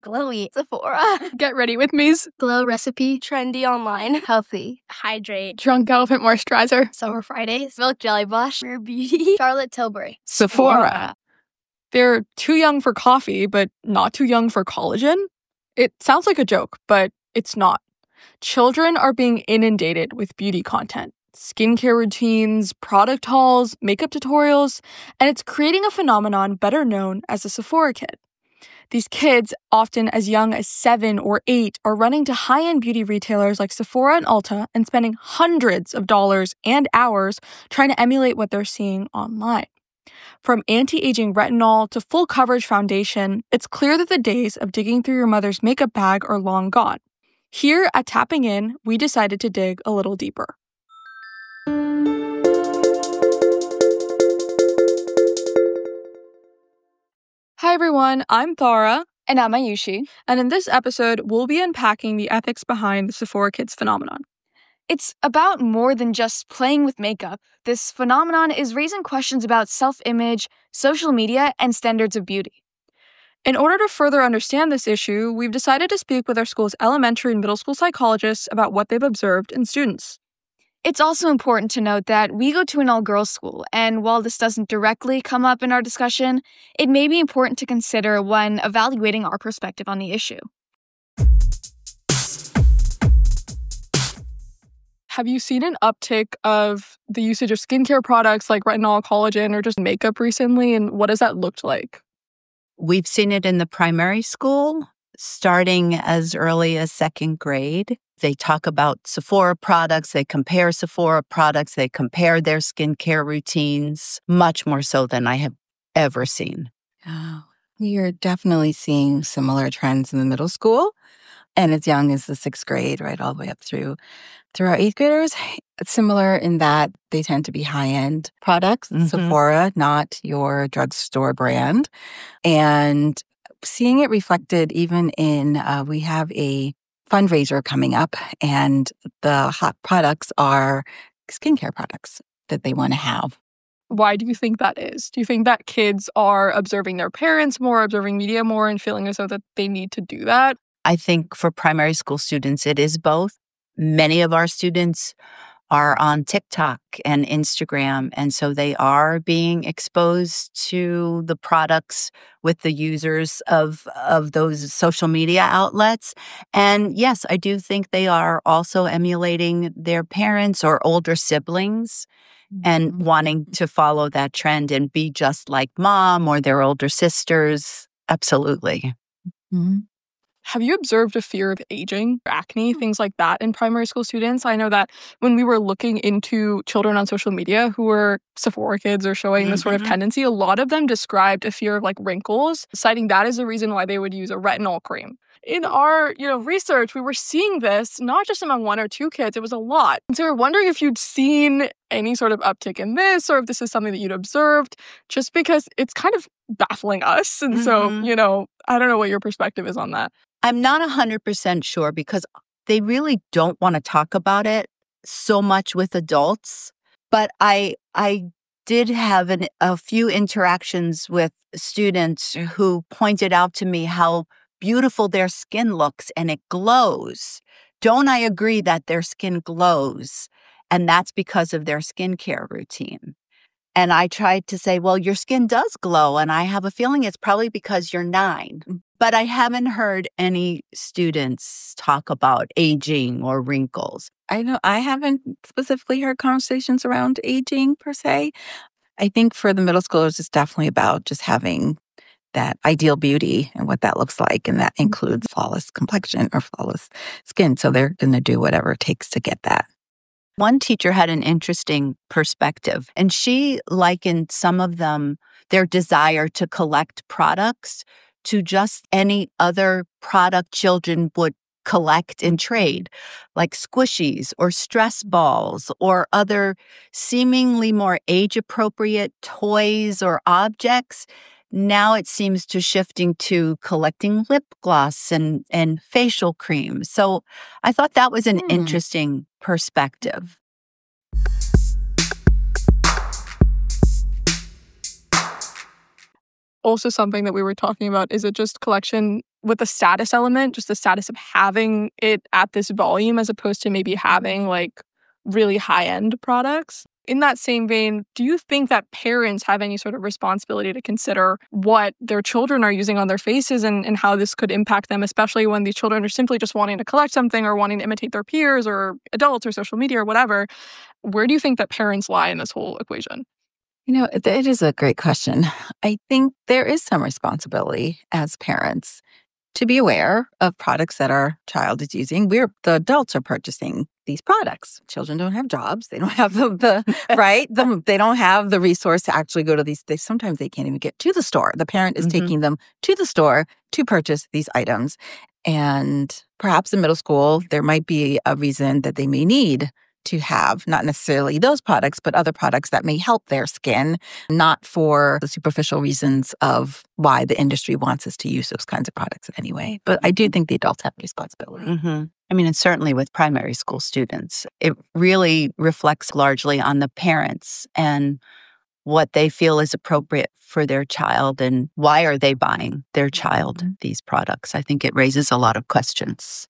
Glowy. Sephora. Get Ready With Me's. Glow Recipe. Trendy online. Healthy. Hydrate. Drunk Elephant Moisturizer. Summer Fridays. Milk Jelly Blush. Rare Beauty. Charlotte Tilbury. Sephora. They're too young for coffee, but not too young for collagen. It sounds like a joke, but it's not. Children are being inundated with beauty content, skincare routines, product hauls, makeup tutorials, and it's creating a phenomenon better known as the Sephora kid. These kids, often as young as 7 or 8, are running to high-end beauty retailers like Sephora and Ulta and spending hundreds of dollars and hours trying to emulate what they're seeing online. From anti-aging retinol to full coverage foundation, it's clear that the days of digging through your mother's makeup bag are long gone. Here at Tapping In, we decided to dig a little deeper. Hi everyone, I'm Thara. And I'm Ayushi. And in this episode, we'll be unpacking the ethics behind the Sephora Kids phenomenon. It's about more than just playing with makeup. This phenomenon is raising questions about self-image, social media, and standards of beauty. In order to further understand this issue, we've decided to speak with our school's elementary and middle school psychologists about what they've observed in students. It's also important to note that we go to an all-girls school, and while this doesn't directly come up in our discussion, it may be important to consider when evaluating our perspective on the issue. Have you seen an uptick of the usage of skincare products like retinol, collagen, or just makeup recently? And what has that looked like? We've seen it in the primary school, starting as early as second grade. They talk about Sephora products, they compare Sephora products, they compare their skincare routines, much more so than I have ever seen. We are definitely seeing similar trends in the middle school, and as young as the 6th grade, right, all the way up through our 8th graders. It's similar in that they tend to be high-end products, Sephora, not your drugstore brand. And seeing it reflected even in, we have a fundraiser coming up, and the hot products are skincare products that they want to have. Why do you think that is? Do you think that kids are observing their parents more, observing media more, and feeling as though that they need to do that? I think for primary school students, it is both. Many of our students are on TikTok and Instagram, and so they are being exposed to the products with the users of those social media outlets. And yes, I do think they are also emulating their parents or older siblings and wanting to follow that trend and be just like mom or their older sisters. Absolutely. Mm-hmm. Have you observed a fear of aging, acne, things like that in primary school students? I know that when we were looking into children on social media who were Sephora kids or showing this sort of tendency, a lot of them described a fear of like wrinkles, citing that as a reason why they would use a retinol cream. In our, research, we were seeing this not just among 1 or 2 kids, it was a lot. And so we're wondering if you'd seen any sort of uptick in this or if this is something that you'd observed, just because it's kind of baffling us. And so, I don't know what your perspective is on that. I'm not 100% sure because they really don't want to talk about it so much with adults. But I did have a few interactions with students who pointed out to me how beautiful their skin looks and it glows. Don't I agree that their skin glows? And that's because of their skincare routine. And I tried to say, well, your skin does glow, and I have a feeling it's probably because you're 9. But I haven't heard any students talk about aging or wrinkles. I know I haven't specifically heard conversations around aging per se. I think for the middle schoolers, it's definitely about just having that ideal beauty and what that looks like. And that includes flawless complexion or flawless skin. So they're going to do whatever it takes to get that. One teacher had an interesting perspective, and she likened some of them, their desire to collect products, to just any other product children would collect and trade, like squishies or stress balls or other seemingly more age-appropriate toys or objects. Now it seems to shifting to collecting lip gloss and facial cream. So I thought that was an interesting perspective. also something that we were talking about? Is it just collection with the status element, just the status of having it at this volume as opposed to maybe having like really high-end products? In that same vein, do you think that parents have any sort of responsibility to consider what their children are using on their faces and how this could impact them, especially when these children are simply just wanting to collect something or wanting to imitate their peers or adults or social media or whatever? Where do you think that parents lie in this whole equation? It is a great question. I think there is some responsibility as parents to be aware of products that our child is using. The adults are purchasing these products. Children don't have jobs. They don't have they don't have the resource to actually go to these. Sometimes they can't even get to the store. The parent is taking them to the store to purchase these items. And perhaps in middle school, there might be a reason that they may need to have not necessarily those products, but other products that may help their skin, not for the superficial reasons of why the industry wants us to use those kinds of products anyway. But I do think the adults have a responsibility. Mm-hmm. I mean, and certainly with primary school students, it really reflects largely on the parents and what they feel is appropriate for their child and why are they buying their child these products. I think it raises a lot of questions.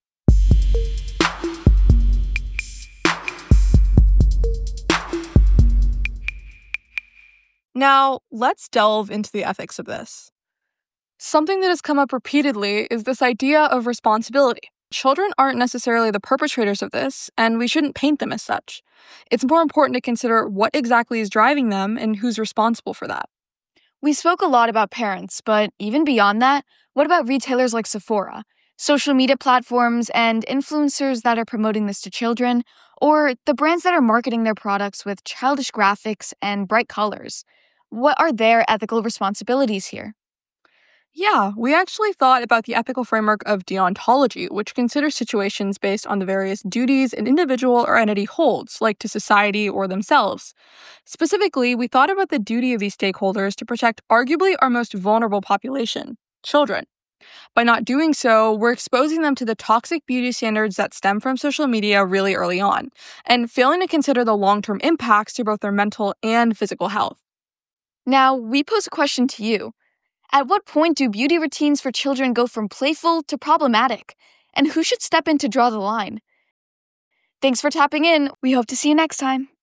Now, let's delve into the ethics of this. Something that has come up repeatedly is this idea of responsibility. Children aren't necessarily the perpetrators of this, and we shouldn't paint them as such. It's more important to consider what exactly is driving them and who's responsible for that. We spoke a lot about parents, but even beyond that, what about retailers like Sephora, social media platforms, and influencers that are promoting this to children, or the brands that are marketing their products with childish graphics and bright colors? What are their ethical responsibilities here? Yeah, we actually thought about the ethical framework of deontology, which considers situations based on the various duties an individual or entity holds, like to society or themselves. Specifically, we thought about the duty of these stakeholders to protect arguably our most vulnerable population, children. By not doing so, we're exposing them to the toxic beauty standards that stem from social media really early on, and failing to consider the long-term impacts to both their mental and physical health. Now, we pose a question to you. At what point do beauty routines for children go from playful to problematic? And who should step in to draw the line? Thanks for tapping in. We hope to see you next time.